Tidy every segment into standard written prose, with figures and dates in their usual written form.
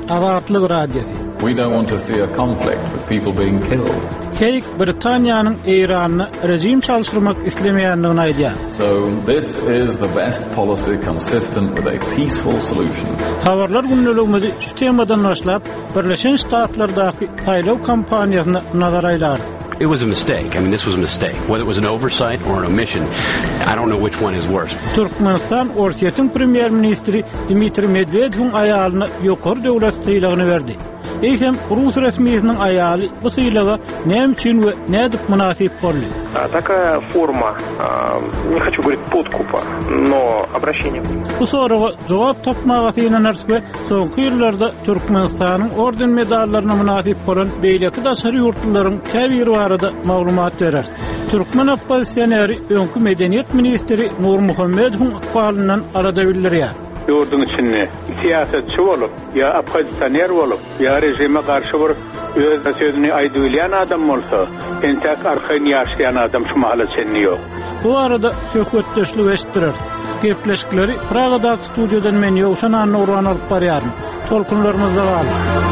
Azatlyk radiosu. We don't want to see a conflict with people being killed. Keyik Britaniýanyň Irany rejim çalşdyrmak islemeýändigini aýdýar. So this is the best policy consistent with a peaceful solution. Habarlar günneligimizi şu temadan başlap Birleşen Ştatlardaky saýlaw kampaniýasyna nazar aýlar. It was a mistake. I mean, this was a mistake. Whether it was an oversight or an omission, I don't know which one is worse. Türkmenistan Ortaýatyň premier ministri Dmitri Medvedewiň aýalyna ýokary döwlet syýlagyny berdi. Eýsem Rus resmiýetiniň aýaly bu syýlaga näme üçin we nädip münasip boldy? Такая форма, не хочу говорить подкупа, но обращение. Bu soraga jogap tapmaga synanarsy soňky ýyllarda Türkmenistanyň orden medallaryna münasip bolan beýleki daşary ýurtlaryň käbiri barada maglumat berer. Türkmen oppozisioneri öňkü medeniýet ministri Nur Muhammedowyň aqbalyndan arada bildirýär. Yurdun içinde siyasetçi olup, ya opozisyoner olup, ya rejime karşı bir öz sözünü aydıylayan adam olsa, entek arkayın yaşayan adam şu mahalle senli yok. Bu arada söhbetleşlik eşitdirer. Gepleşikleri Praga'daki stüdyodan men Ýowşan Annuran alıp barýarym. Tolkunlarymyzda galy.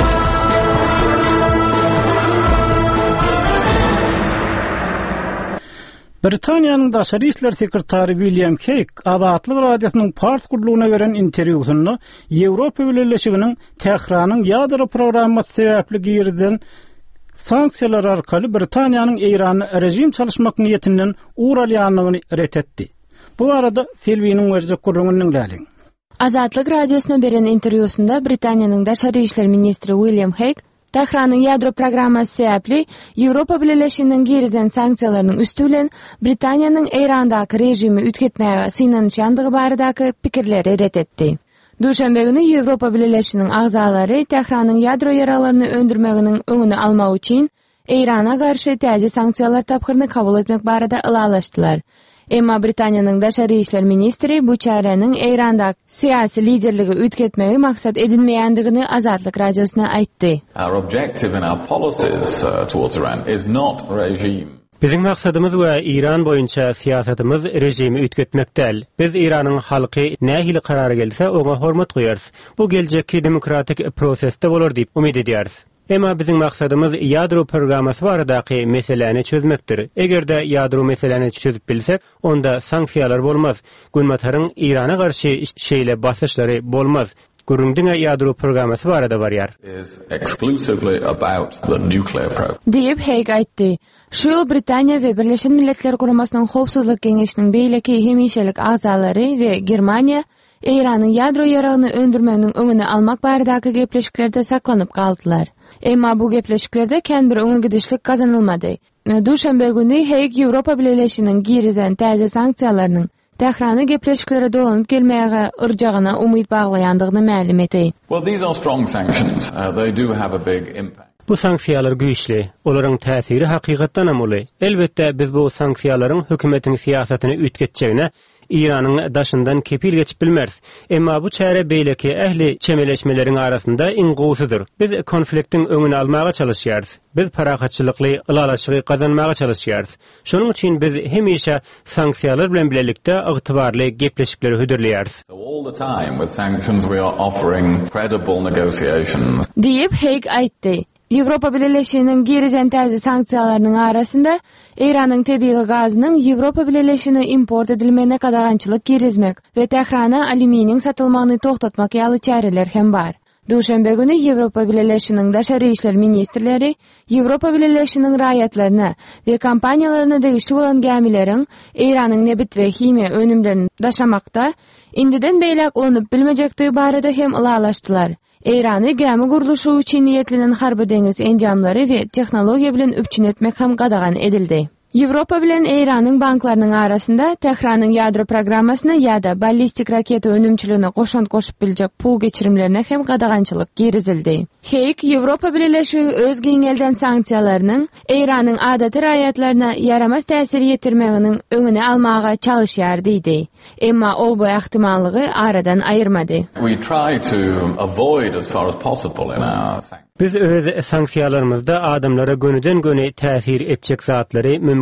Britaniýanyň daşary işler sekretary William Hague Azatlyk radiosynyň Pars gurulugyna beren interwýusynda Ýewropa Birleşiginiň Tehranyň ýadro programmasy sebäpli girden sanksiýalar arkaly Britaniýanyň Irany rejim çalyşmak niýetinden uralýanlygyny ret etdi. Bu arada Selviýanyň wejek gurulugynyň däliň. Azatlyk radiosyna beren interwýusynda Britaniýanyň daşary işler ministri William Hague Tehranyň ýadro programmasy sebäpli Ýewropa Birleşiginiň gerizen sanksiýalarynyň üstülen Britaniýanyň Irandaky rejimi ütgetmäge synanyşandygy baradaky pikirleri ret etdi. Duşanbe güni Ýewropa Birleşiginiň agzalary Tehranyň ýadro ýaralaryny öndürmeginiň öňüni almak üçin Irana garşy täze sanksiýalar tapgyryny kabul etmek barada ylalaşdylar. Emma Britaniýanyň daşary işler ministri bu çäreniň Irandaky syýasy liderligi ütketmegi maksat edilmeýändigini Azatlyk radiosuna aýtdy. Our objective in our policies towards Iran is not regime. Bizim maksadımız we İran boýunça siýasatymyz rejimi ütketmek däl. Biz Iranyň halky nähili karara gelse oňa hormat goýarys. Bu geljekki demokratik prosesde bolar diýip umyd edýäris. Emma bizim maksadımız ýadro programmasy baradaky meseleni çözmekdir. Egerde ýadro meseleni çözüp bilsek, onda sanksiýalar bolmaz. Günmataryň Irana garşy şeýle basyşlary bolmaz. Gurundyň ýadro programmasy barada barýar. Is exclusively about the nuclear program. Diýip Hague aýtdy. Şu ýyl Britaniýa we Birleşen Milletler Guramasynyň Howpsuzlyk Geňeşiniň beýleki hemişelik agzalary we Germaniýa Iranyň ýadro ýaragyny öndürmeginiň öňüni almak baradaky gepleşiklerde saklanyp galdylar. Emma bu gepleşiklerde kän bir öňe gidişlik kazanylmady. Duşanbe güni Hague Ýewropa Birleşiginiň gerizen täze sanksiýalarynyň Tehrany gepleşiklere dolanyp gelmäge yrjagyna umyt baglaýandygyny ma'lum etdi. Well, these are strong sanctions. They do have a big impact. Bu sanksiýalar güýçli, olaryň täsiri hakykatdan amoly. Elbetde biz bu sanksiýalaryň hökümetiň siýasatyny ütketjegine İran'ın daşından kepil geçip bilmeriz. Emma bu çare beýleki ähli çemeleşmeleriň arasynda iňgusydyr. Biz konfliktiň öňüni almaga çalışýarys. Biz parakaçylykly ylalaşygy kazanmaga çalışýarys. Şonuň üçin biz hemişe sanksiýalar bilen bilelikde ygtybarly gepleşikleri hödürleýäris. All the time with sanctions we are offering credible negotiations. Diýip Hague aýtdy. Ýewropa Birleşiginiň gerizen täze sanksiýalarynyň arasynda Iranyň tebii gazynyň Ýewropa Birleşigine import edilmegine kadagançylyk girizmek we Tehrana alüminiň satylmagyny toktatmak ýaly çäreler hem bar. Duşanbe güni Ýewropa Birleşiginiň daşary işler ministrleri Ýewropa Birleşiginiň raýatlaryna we kompaniýalaryna degişli bolan gemileriň Iranyň nebit we himiýa önümlerini daşamakda indiden beýlek olanyp bilmejekdigi barada hem ylalaşdylar. Irany gämi guruluşy üçin niýetlenen harby deňiz enjamlary we tehnologiýa bilen öpçün etmek hem gadagan edildi. Ýewropa bilen Iranyň banklarynyň arasynda Tehranyň ýadro programmasyna ýa-da ballistik raketa önümçiligine goşant goşup biljek pul geçirimlerine hem gadagançylyk gerizildi. Hague Ýewropa Birleşigi öz giňelden sanksiýalarynyň Iranyň adaty raýatlaryna ýaramas täsir ýetirmeginiň öňüne almaga çalışýar diýdi. Emma ol bu ähtimallygy aradan aýyrmady. We try to avoid as far as possible in our Biz öz sanksiýalarymyzda adamlara gönüden göne täsir etjek zatlary mümkin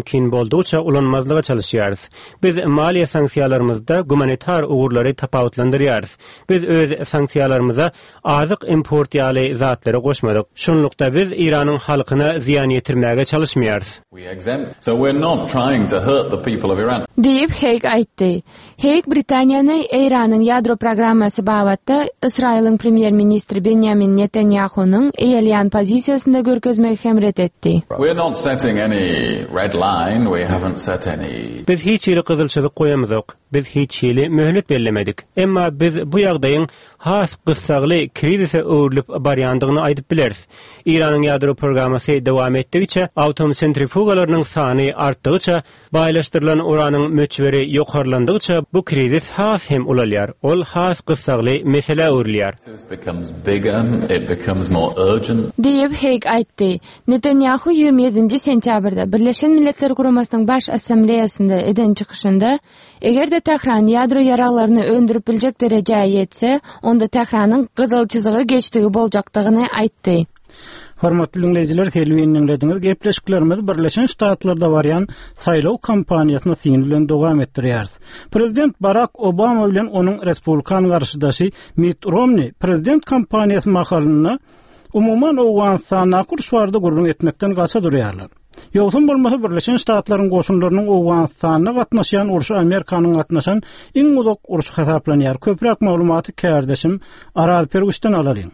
mümkin boldugyça ulanmazlyga çalışýarys. Biz maliýe sanksiýalarymyzda gumanitar ugurlary tapawutlandyrýarys. Biz öz sanksiýalarymyza azyk import ýaly zatlary goşmadyk. Şonlukda biz Iranyň halkyna ziýan ýetirmäge çalışmaýarys. We exempt. So we're not trying to hurt the people of Iran. Deyip Haig aýtdy. Haig Britaniýany Iranyň ýadro programmasy babatda Israýlyň premier ministri Benjamin Netanyahu'nun eýelýän pozisiýasynda görkezmek hemret etdi. We're not setting any red line. We haven't set any. Biz hiç ýeri gyzylçylyk goýamyzok. Biz hiç ýeri möhlet bellemedik. Emma biz bu ýagdaýyň has gyssagly krizise öwrülip barýandygyny aýdyp bileriz. Iranyň ýadro programmasy dowam etdigiçe, atom sentrifugalarynyň sany artdygyça, baýlaşdyrylan uranyň möçberi ýokarlandygyça bu krizis has hem ulalýar. Ol has gyssagly mesele öwrülýär. It becomes bigger. It becomes more urgent. Deyip Haig aýtdy. Netanyahu 27 sentýabrda Birleşen Milletler Guramasynyn baş assambleýasynda eden çykyşynda egerde Tehran ýadro ýaralaryny öndürüp biljek derejäge ýetse, onda Tehranyň gyzyl çyzygy geçdigi boljakdygyny aýtdy. Hormatly dinleyijiler, helwinňiz gepleşiklerimiz Birleşen Ştatlarda barýan saýlaw kampaniýasyna siň bilen dowam etdirýär. Prezident Barack Obama bilen onuň respublikan garşydaşy Mitt Romney prezident kampaniýasy makalyny umuman Owganistana kurswarda gurrun etmekden gaça durýarlar. Ýogsun bolmasa Birleşen Ştatlaryň goşunlarynyň Owganistana gatnaşýan urşy Amerikanyň gatnaşan iň uzak urşy hesaplanýar. Köprak maglumaty kärdeşim Aral Pergüşden alalım.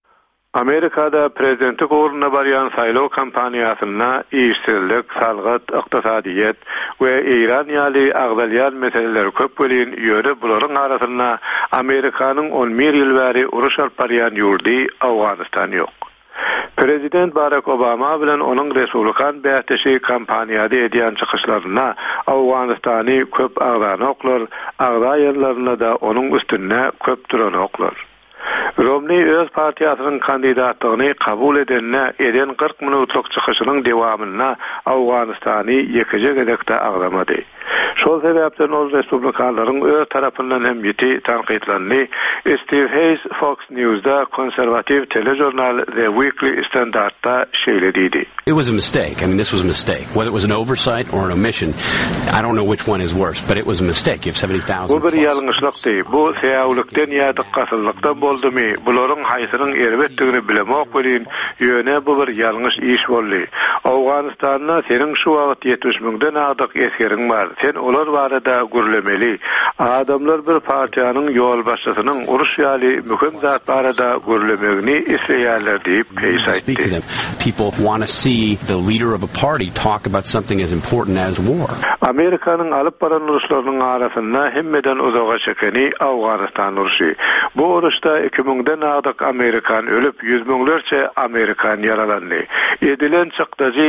Amerikada prezidentlik uğruna baryan saýlaw kampaniýasyna işsizlik, salgat, ykdysadyýet we İran ýaly agdalýan meseleler köp bolýan ýöre bularyň arasynda Amerikanyň 11 ýyl bäri uruş alyp barýan ýurdy Awganistan ýok. Prezident Barack Obama bilen onuň Respublikan bähteşi kampaniýada edýän çykyşlaryna Awganistany köp agdanoklar, agda ýerlerine da onuň üstüne köp duranoklar. Romney öz partiýasynyň kandidatlygyny kabul eden 40 minutlyk çykyşynyň dewamyna Awganistany ýekije gedekde agdamady. Şol sebäpden ol respublikanlaryň öz tarapyndan hem ýeti tanqidlerini Steve Hayes Fox News'da konservativ telejurnal The Weekly Standard'da şeýlediydi. It was a mistake. I mean, this was a mistake. Whether it was an oversight or an omission, I don't know which one is worse, but it was a mistake. You have 70,000. Bu bir ýalňyşlykdy. Bu säýäwlikden ýa dikkatsyzlykdan boldymy? Bularyň haýsynyň erbetdigini bilemek bilen ýöne bu bir ýalňyş iş boldy. Awganistanyna seniň şu wagt 70 000den adyk eskeriň bar. Sen olar barada gürlemeli. Adamlar bir partiýanyň ýol başçysynyň uruş ýaly möhüm zat barada gürlemegini isleýärler diýip peýsaýtdy. People want to see the leader of a party talk about something as important as war. Amerikanyň alyp baran uruşlarynyň arasynda hemmeden uzağa çekeni Awganistan uruşy. Bu uruşda 2000den adyk Amerikan ölüp 100 miňlerçe Amerikan yaralandy. Edilen çykdyjy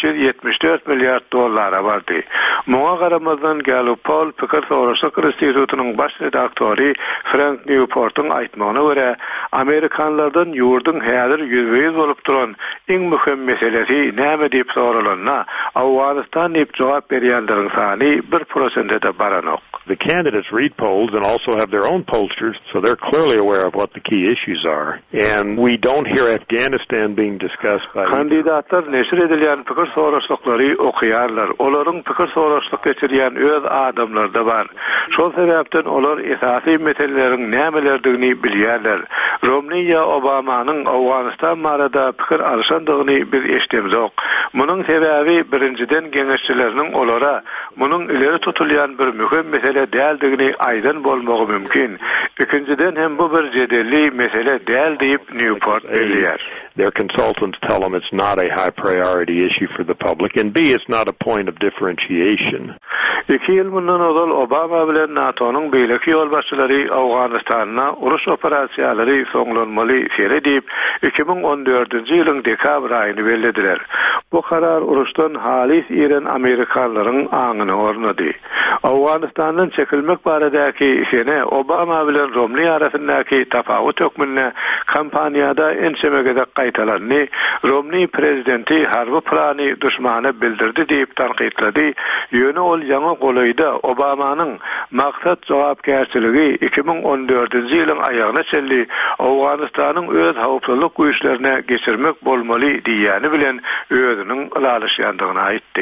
574 milliard dollara bardy. Muňa garamazdan Gallup Poll Pikir Soraşlyk Institutunyň baş redaktory Frank Newport'un aýtmagyna görä, Amerikanlardan ýurdun häzir ýüzbeýiz bolup duran iň möhüm meselesi näme diýip soralanna Awganistan diýip jogap berýänleriň sany 1% de baranok. The candidates read polls and also have their own pollsters, so they're clearly aware of what the key issues are. And we don't hear Afghanistan being discussed by kandidatlar neşir edilýän pikir soraşlyklary okuýarlar. Olaryň pikir soraşlyk geçirýän öz adamlar da bar. Şol sebäpden olar esasy meseleleriň nämelerdigini bilýärler. Romney ýa Obamanyň Awganistan barada pikir alşandygyny biz eşitmezok. Munyň sebäbi birinciden geňeşçileriniň olara munyň ileri tutulýan bir möhüm mesele däldigini aýdan bolmagy mümkin. İkinciden hem bu bir jedelli mesele däl diýip Newport bilýär. Their consultants tell them it's not a high priority issue for the public, and B, it's not a point of differentiation. 2 ýyl mundan ozal Obama bilen NATO'nun beýleki ýol başçylary Awganistana uruş operasiýalary soňlanmaly diýip 2014-nji ýylyň dekabr aýyny bellädiler. Bu karar uruşdan halis ýeren Amerikanlaryň aňyny ornady. Awganistanyň çekilmek baradaky sene Obama bilen Romney arasyndaky tapawut hökmüne kampaniýada ençemegede gaýtalandy. Romney prezidenti harby plany düşmana bildirdi diýip tanqidledi. Ýöne ol ýaňa golaýda Obamanyň maksat jogapkärçiligi 2014-nji ýylyň aýagyna çeldi. Awganistanyň öz hawpsuzlyk güýçlerine geçirmek bolmaly diýýäni bilen özüniň ulalyşýandygyny aýtdy.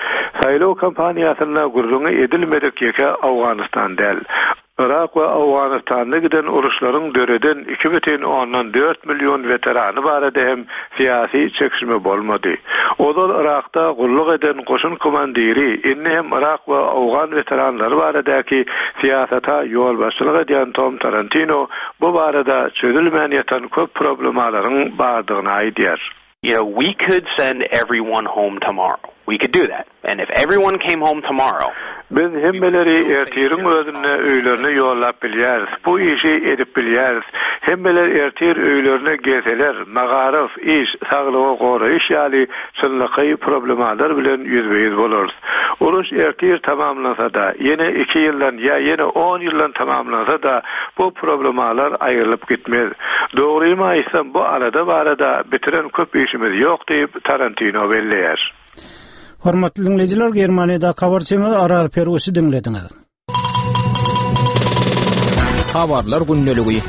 Sayloo kampaniýasyna gurrungy edilmedik ýeke Awganistan däl. Irak we Awganistanda giden uruşlaryň döreden 2,4 milyon veterany barada hem siyasi çekişme bolmady. Odol Irakda gulluk eden goşun komandiri inne hem Irak we Awgan veteranlary baradaky siyasata ýol başçylyk eden Tom Tarantino bu barada çözülmän ýatan köp problemlaryň bardygyny aýdýar. You know, we could send everyone home tomorrow. We could do that. And if everyone came home tomorrow, biz hemmeleri ertirin özüne öýlerine ýollap bilýäris. Bu işi edip bilýäris. Hemmeler ertir öýlerine gelseler, magarif, iş, saglygy goraýyş ýaly çynlyky problemler bilen ýüzbeýiz bolarys. Uruş ertir tamamlansa da, ýene 2 ýyldan ýa ýene 10 ýyldan tamamlansa da bu problemler aýrylyp gitmez. Dogrymy aýsam bu arada bitiren köp işimiz ýok diýip Tarantino belleýär. Hormatly dinleyijiler, Germaniýada habarçymyz Aral Perwusy dinlediňiz. Habarlar günneligi.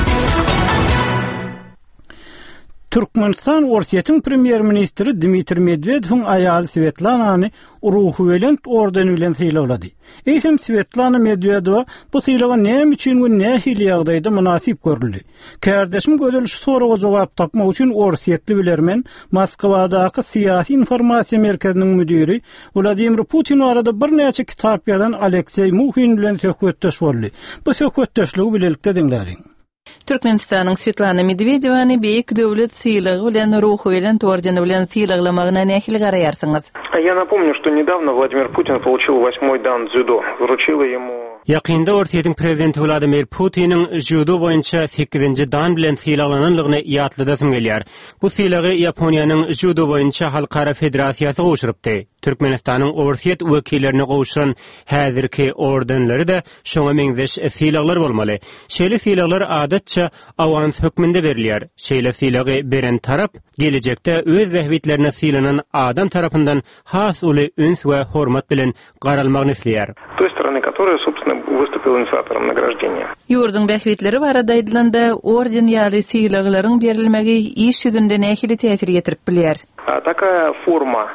Türkmenistan Orsiýetiň premier ministri Dmitri Medvedewiň aýaly Svetlanany Ruhvelent ordeni bilen sylaglady. Eýsem Svetlana Medvedewa bu sylaga näme üçin we nähili ýagdaýda munasip görüldi? Kardeşim gödülüş soraga jogap tapmak üçin Orsiýetli bilermen Moskwadaky Syýasy Informasiýa merkeziniň müdiri Vladimir Putin arada bir näçe kitap ýazan Aleksey Muhin bilen söhbetdeş boldy. Bu söhbetdeşligi bilelikde diňläriň. Türkmenistanyň Svetlana Medvedewany beýik döwlet sylagy bilen Ruhvelent ordeni bilen sylaglamagyna nähili garaýarsyňyz? Я напомню, что недавно Владимир Путин получил 8-й дан дзюдо. Вручила ему... Ýakynda Orsiýetiň prezidenti Vladimir Putiniň judo boýunça 8-nji dan bilen sylaglanylygyny ýatlydasyň gelýär. Bu sylagy Ýaponiýanyň judo boýunça halkara federasiýasy gowşurypdy. Türkmenistanyň Orsiýet wekillerini gowşuran häzirki ordenleri de şoňa meňzeş sylaglar bolmaly. Şeýle sylaglar adatça awans hökmünde berilýär. Şeýle sylagy beren tarap gelecekde öz wehbitlerine sylanan adam tarapyndan has uly üns we hormat bilen garalmagyny isleýär. Той стороны, которая, собственно, выступила инициатором награждения. Ýurdun bähwitleri barada aýdylanda orden ýaly sylaglaryň berilmegi iş ýüzünde nähili täsir ýetirip bilýär. Такая форма,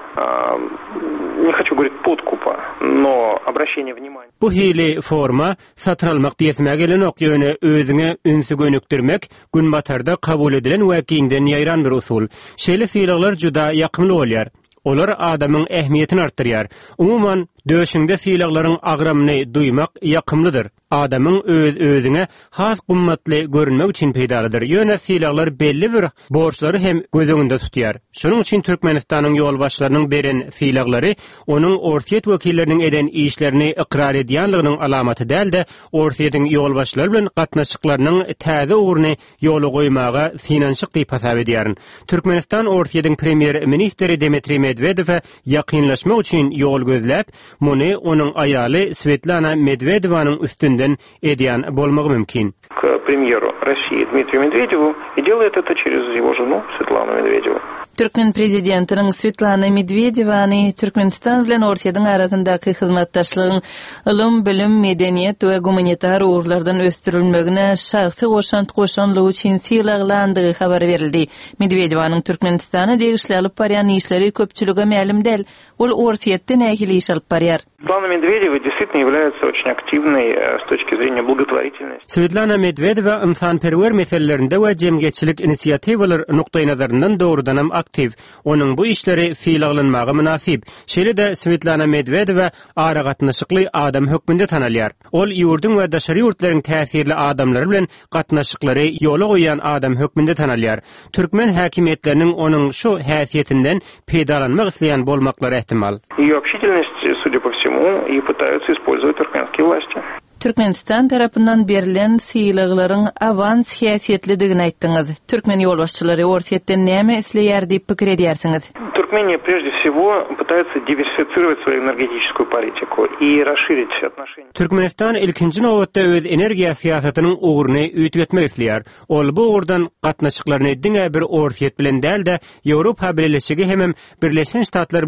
не хочу говорить подкупа, но обращение внимания. Bu hili forma satyralmak diýesmäge gelen okýöne özüňe ünsü gönükdirmek gün batarda kabul edilen wäkiňden ýaýran bir usul. Şeýle sylaglar juda ýakymly bolýar. Olar adamyň ähmiýetini artdyrýar. Umuman döşüňde sylaglaryň agramyny duýmak ýakymlydyr. Adamyň özüňe has gymmatly görünmek üçin peýdalydyr. Ýöne sylaglar belli bir borçlary hem gözüňde tutýar. Şonuň üçin Türkmenistanyň ýolbaşçylarynyň beren sylaglary onuň Orsiýet wekilleriniň eden işlerini ikrar edýänligiň alamaty däldi. Orsiýetiň ýolbaşçylary bilen gatnaşyklarynyň täze uğruny ýola goýmaga finansyk diýip hasap edýär. Türkmenistan Orsiýetiň premier ministri Dmitri Medvedew ýakynlaşmak üçin ýol gözläp, muny onuň aýaly Svetlana Medvedewanyň üstünden edýän bolmagy mümkin. К премьеру России Дмитрию Медведеву и делает это через его жену Светлану Медведеву. Türkmen prezidentiniň Svetlana Medvedewany Türkmenistan bilen Orsiýetiň arasyndaky hyzmatdaşlygyň ilm, bilim, medeniýet we gumanitar uğurlardan östürilmegine şahsy goşanlygy üçin sylaglandygy habar berildi. Medvedewanyň Türkmenistana degişli alyp barýan işleri köpçülige ma'lum däl. Ol Orsiýetde nähili iş alyp barýar. Светлана Медведева действительно является очень активной с точки зрения благотворительности. Svetlana Medvedewa insanperwer meselelerinde we jemgyetçilik inisiatiwalar nukdaý nazaryndan dogrudan aktiv. Onuň bu işleri sylaglanmagy münasip. Şeýle de Svetlana Medvedewa ara gatnaşykly adam hökmünde tanalýar. Ol ýurdun we daşary ýurtlaryň täsirli adamlary bilen gatnaşyklary ýola goýan adam hökmünde tanalýar. Türkmen häkimetleriniň onuň şu häsiýetinden peýdalanmak isleýän bolmaklary ehtimal. Её общительность, судя по всему, и пытаются использовать туркменские власти. Türkmenistan tarapyndan berilen sylaglaryň awans häsiýetlidigini aýtdyňyz. Türkmen ýolbaşçylary Orsiýetden näme isleýär diýip pikir edýärsiňiz? Туркмения прежде всего пытается диверсифицировать свою энергетическую политику и расширить отношения. Türkmenistan ilkinji nowatda öz energiýa siýasatynyň uğruny üýtgetmek isleýär. Ol bu uğurdan gatnaşyklaryny diňe bir Orsiýet bilen däl de Ýewropa Birleşigi hem Birleşen Ştatlar bilen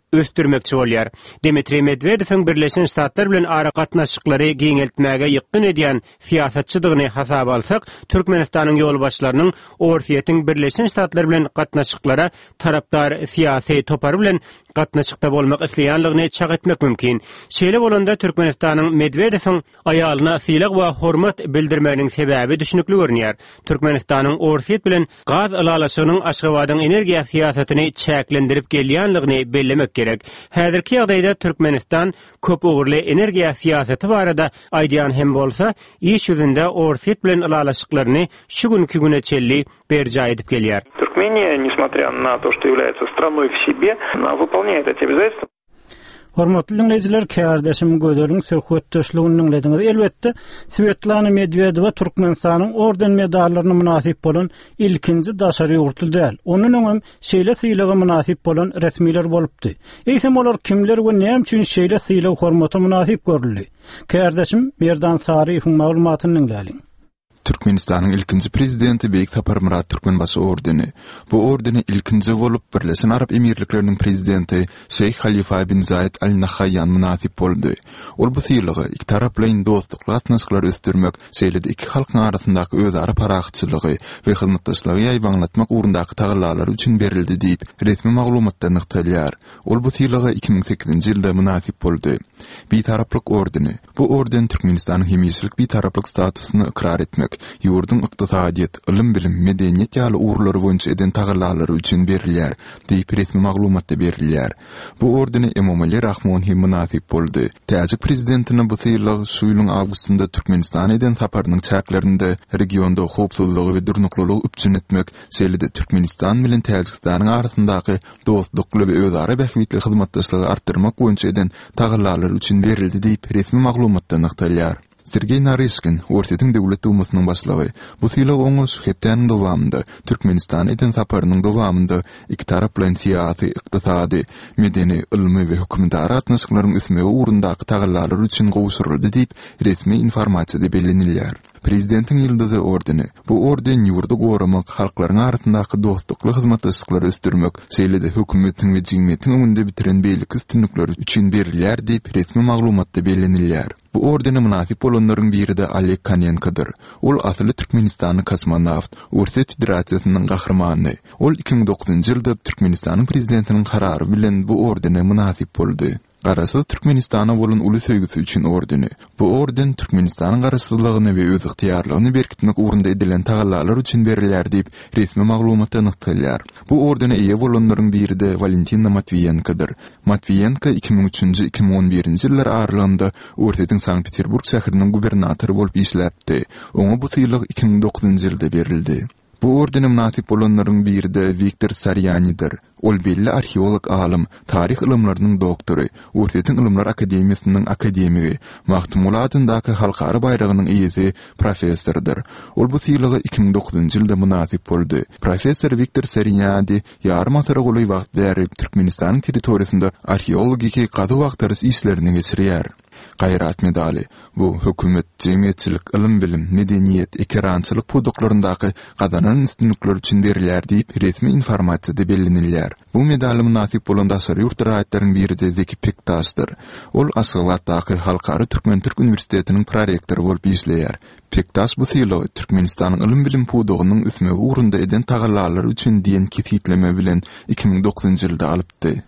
östürmekçi bolýar. Dmitri Medvedev'in Birleşen Ştatlar bilen ara gatnaşyklary giňeltmäge ýykyn edýän siýasatçydygyny hasaba alsak, Türkmenistanyň ýolbaşçylarynyň Orsiýetiň Birleşen Ştatlar bilen gatnaşyklara tarapdar siýasy topary bilen gatnaşykda bolmak isleýänligini çak etmek mümkin. Şeýle bolanda Türkmenistanyň Medvedev'in aýalyna syýlyk we hormat bildirmeginiň sebäbi düşünükli görünýär. Türkmenistanyň Orsiýet bilen gaz alalaşygynyň Aşgabatyň energiýa siýasatyny çäklendirip gelýänligini bellemek gerek. Häzirki ýagdaýda Türkmenistan köp ugurly energiýa siýasaty barada aýdýan hem bolsa, iş ýüzünde Orsiýet bilen alalaşyklaryny şu günkü güne çelli berja edip gelýär. Туркмения, несмотря на то, что является страной в себе, выполняет эти обязательства. Hormatly dinleyijiler, kardeşim göderiň söhbetdeşligini dinlediňiz. Elbetde Svetlana Medvedeva Türkmenistanyň orden medallaryna münasip bolan ilkinji daşary ýurtly däl. Onuň öňem şeýle syýlyga münasip bolan resmiler bolupdy. Eýsem olar kimler we näme üçin şeýle syýlyg hormata münasip görüldi? Kardeşim Merdan Sariýewiň maglumatyny dinläliň. Türkmenistanyň ilkinji prezidenti Beýik Saparmurat Türkmenbaşy ordeni. Bu ordeni ilkinji bolup Birleşen Arap Emirlikleriniň prezidenti Şeyh Halifa bin Zayed Al Nahyan münasip boldy. Ol bu syýylygy iki tarap bilen dostluk gatnaşyklary östürmek, şeýle iki halkyň arasyndaky özara parakçylygy we hyzmatdaşlygy ýaýbanlatmak ugrundaky tagallar üçin berildi diýip resmi maglumatda nykdalýar. Ol bu syýylygy 2008-nji ýylda münasip boldy. Bir taraplyk ordeni. Bu orden Türkmenistanyň hemişlik bir taraplyk statusyny ikrar etmek, ýurdun ykdysadyet, ilim bilim, medeniýet ýaly ugrulary boýunça eden tagallar üçin berilýär diýip resmi maglumatda berilýär. Bu ordeni Emomali Rahmon hem münasip boldy. Täjik prezidentiniň bu syýylygy şu ýylyň awgustynda Türkmenistan eden saparynyň çäklerinde regionda howpsuzlygy we durnuklylygy üçin etmek, şeýle Türkmenistan bilen Täjikistanyň arasyndaky dostlukly we özara bähwitli hyzmatdaşlygy artdyrmak boýunça eden tagallar üçin berildi diýip resmi maglumatda nykdalýar. Sergey Naryshkin, Orsiýetiň döwlet dumasynyň başlygy, bu syýlyk oňa suhepdäniň dowamında Türkmenistan eden saparynyň dowamında iki tarap bilen siýasy, ykdysady, medeni, ilmi we hökümdar atnaşyklaryň üstüne ugrundaky tagallar üçin gowşuruldy diýip resmi informasiýada bellenilýär. Prezidentin ýyldyzy ordeni. Bu orden ýurdu goramak, halklaryň arasyndaky dostlukly hyzmatdaşlyklary östürmek, şeýle-de hökümetiň we jemgyýetiň öňünde bitiren beýlik üstünlikleri üçin berilýär diýip resmi maglumatda bellenilýär. Bu ordeni münasip bolanlaryň biri de Oleg Kanenkodyr. Ol asly Türkmenistanyň kosmonawt, Orsiýet Federasiýasynyň gahrmany. Ol 2009-njy ýylda Türkmenistanyň prezidentiniň karary bilen bu ordene münasip boldy. Garasy Türkmenistana bolan uly söýgüsi üçin ordeni. Bu orden Türkmenistanyň garaşsyzlygyny we öz ygtyýarlygyny berkitmek ugrunda edilen tagallar üçin berilýär diýip resmi maglumatda nykdalýar. Bu ordene eýe bolanlaryň biri de Valentina Matviyenkodyr. Matviyenko 2003-nji 2011-nji ýyllar aralygynda Orsiýetiň Sankt-Peterburg şäheriniň gubernatory bolup işläpdi. Oňa bu syýlyk 2009-njy ýylda berildi. Bu ordene münasip bolanlaryň biri de Viktor Saryanydyr. Ol belli arheolog alim, tarih ilimläriniň doktory, Orsiýetiň Ilimler Akademiýasynyň akademigi, Mahtumul adyndaky halkara bayragynyň eýesi professordyr. Ol bu syýylygy 2009-njy ýylda münasip boldy. Professor Viktor Saryany ýarym asara goly wagt berip Türkmenistanyň territoriýasynda arheologiki gazy wagtlary işlerini geçirýär. Gayrat medali bu hökümet, jemgyýetçilik, ilim bilim, medeniýet, ekrançylyk puduklaryndaki gazanan üstünlikler üçin berilýär diýip resmi informasiýada bellenilýär. Bu medali münasip bolan daşary ýurt raýatlarynyň biri de Zeki Pektaşdyr. Ol Aşgabatdaky Halkary Türkmen Türk Universitetiniň prorektory bolup işleýär. Pektaş bu syýylygy Türkmenistanyň ilim bilim pudugynyň üstüne ugrunda eden tagallar üçin diýen kesitleme bilen 2009-njy ýylda alypdy.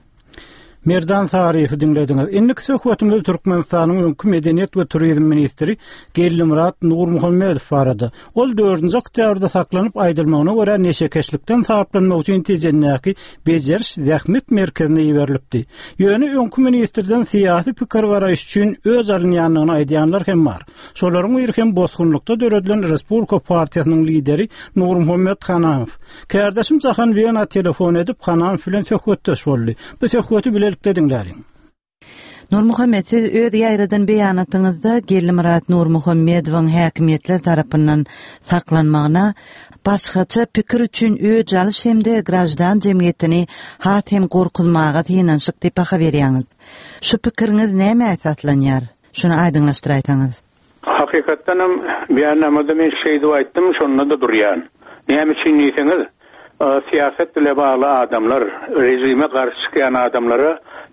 Merdan Sariýew dinlediňiz. Innik söhbetimiz Türkmenistanyň öňkü medeniýet we turizm ministri Gellimrat Nurmuhammedow barada. Ol 4-nji oktýabrda saklanyp aýdylmagyna görä neşekeşlikden saplanmak üçin tejennäki Bejeriş zähmet merkezine ýeberilipdi. Ýöne öňkü ministrden syýasy pikir garaýyş üçin öz alynýanlygyny aýdýanlar hem bar. Şolaryň biri hem bosgunlukda döredilen Respublika partiýasynyň lideri Nurmuhammed Hanamow. Kardeşim Zahan Viyana telefon edip Hanamow bilen söhbetdeş boldy. Bu söhbeti Nurmuhammed, siz öz ýaýradan beýanatyňyzda Gellimrat Nurmuhammedowyň häkimetler tarapyndan saklanmagyna, başgaça pikir üçin öz alyş hemde grajdan jemgyýetini hat hem gorkulmaga tynanşyk diýip baha berýäňiz. Şu pikiriňiz näme esaslanýar? Şunu aýdyňlaşdyraýsaňyz. Hakykatdan beýannamada men şeýdi aýtdym, şonda da durýan. Näme üçin diýseňiz? Siyaset ile bağlı adamlar, rejime karşı çıkan adamlara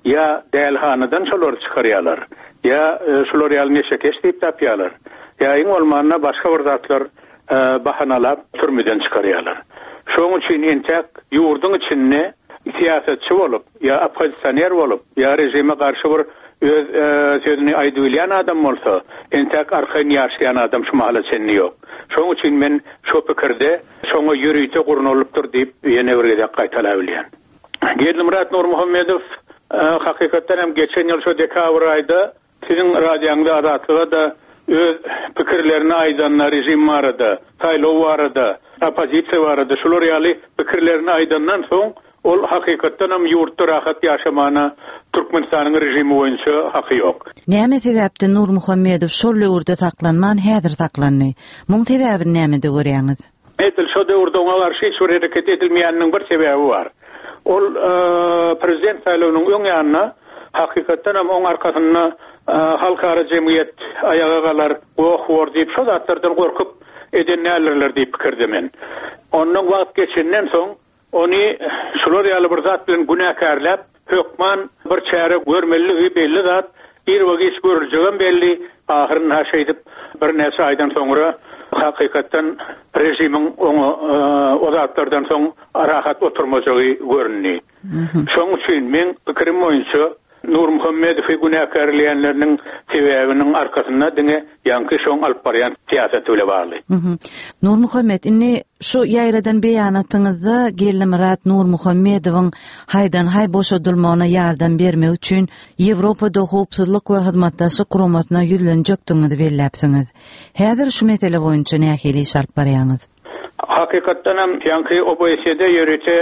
ya delhanadan şolar çıkaryalar. Ya şolar ýaly neşekeş diýip tapýarlar. Ya iň bolmanda başga bir zatlar bahanalap türmeden çıkaryalar. Şoň üçin entek ýurdun içinde siýasatçy bolup, ya opozitsioner bolup, ya rejime garşy bir öz sözüni aýdylýan adam bolsa, entek arkaň ýaşaýan adam şu mahala çenli ýok. Şoň üçin men şu pikirde şoňa ýürüýte gurnulypdyr diýip ýene bir gezek gaýtala bilýän. Geldimurat Nurmuhammedow hakykatdan hem geçen ýyl şu dekabr aýda siziň radioňda adatlyga da öz pikirlerini aýdanlar rejim barada, saýlaw barada, opozisiýa barada şular ýaly pikirlerini aýdandan soň ol hakykatdan hem ýurtda rahat ýaşamana Türkmenistanyň rejimi boýunça haky ýok. Näme sebäpden Nurmuhammedow şol ýurda saklanman häzir saklandy? Muň sebäbi nämede görýäňiz? Etil şu döwürde oňa garşy hiç bir hareket edilmeýäniniň bir sebäbi bar. Ol prezident saýlawynyň öň ýanyna hakykatdan hem oň arkasynda halkara jemgyýet ayaga galar, gowur diýip şu zatlardan gorkup edenlerler diýip pikirde men. Onuň wagt geçenden soň ony şular ýaly bir zat bilen günäkärläp, hökman bir çäre görmeligi belli zat, bir wagis görüljegen belli, ahyryny haşa edip bir näse aýdan soňra hakykatdan rejimiň oňa o zatlardan soň rahat oturmajagy görünýär. Şoň üçin men pikirim boýunça Nurmuhammedow günäkärleýänleriniň sebäbiniň arkasynda diňe ýanky şoň alyp barýan siýasat öle bagly. Nurmuhammed, inni şu ýaýradan beýanatyňyzda Gellimrat Nurmuhammedowyň haýdan-haý boşadylmagyna ýardam bermek üçin Ýewropada howpsuzlyk we hyzmatdaşlyk guramatyna ýüzlenjekdiňizi belläpsiňiz. Häzir şu mesele boýunça nähili iş alyp barýaňyz? Hakykatdan hem ýanky OECD ýörüte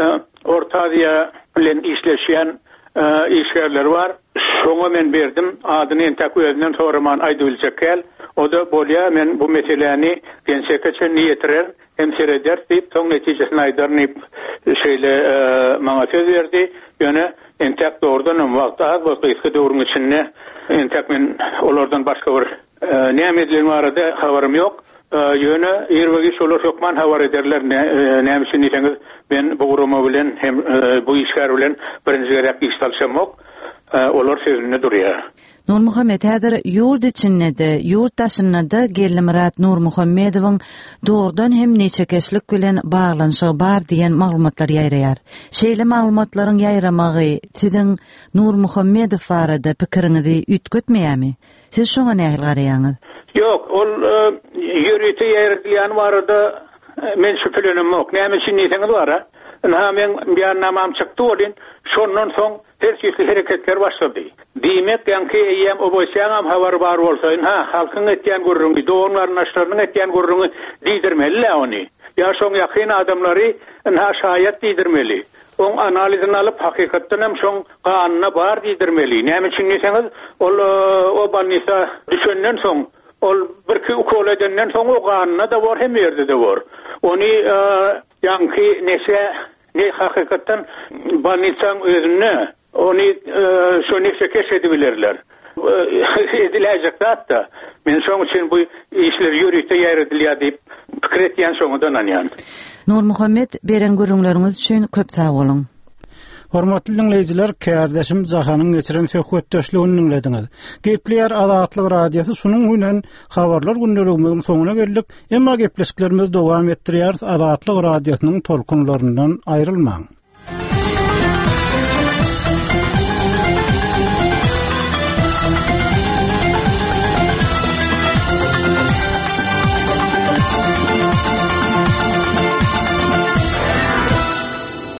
Orta Aziýa bilen işleşýän işgärler var. Şoňa men berdim. Adyny entek özünden soraman aýdyljak. O da bolýa men bu meseleni gençeke niýetler hem sereder diýip soň netijesini aýdarnyp şeýle maňa söz berdi. Ýöne entek doğrudan wagt az wagtda döwrüň içinde entek men olardan başga bir näme edilen barada habarym ýok. Ýöne ýerwegi şolar hökman habar ederler. Näme üçin diýseniz ben bu gurama bilen hem bu işgär bilen birinji gerek iş alşamok. Olar sözünde durýar. Nurmuhammed, häzir ýurt içinde, ýurt daşynda Gellimrat Nurmuhammedowyň doğrudan hem neçekeşlik bilen baglanyşy bar diýen maglumatlar ýaýraýar. Şeýle maglumatlaryň ýaýramagy siziň Nurmuhammedow barada pikiriňizi ütgetmeýärmi? Siz şoňa nähil garaýaňyz? Ýok, ol ýürüýte ýerdilýän barada men şüphelenmem ok. Näme üçin diýseniz bara? Men beýannamam çykdy bolin, şondan soň tersiýetli hereketler başlady. Diýmek ýanky eýem oboýsaňam habar bar bolsa, halkyň etýän gurrungy, doğumlaryň aşlarynyň etýän gurrungy diýdirmeli ony. Ya şoň ýakyn adamlary şaýat diýdirmeli. Oň analizini alyp hakykatdan hem şoň ganyna bar diýdirmeli. Näme üçin diýseniz, ol o banisa düşenden soň ol bir ukol edenden soň o ganyna da bar, hem ýerde de bar. Ony ýanky ne hakykatdan banitsaň özüne ony şu neçe keşedibilirler. Edilecek hatta. Men şoň üçin bu işler ýürüýte ýerdilýär diýip pikir etýän şoňdan anýan. Nurmuhammed, beren görüňleriňiz üçin köp sag bolun. Hormatly dinleýijiler, kärdeşim Zahanyň geçiren söhbetdeşligini dinlediňiz. Gepler Azatlyk radiosu şunuň bilen habarlar gündeligimiň soňuna geldik. Emma gepleşiklerimiz dowam etdirýär. Azatlyk radiosynyň tolkunlaryndan aýrylmaň.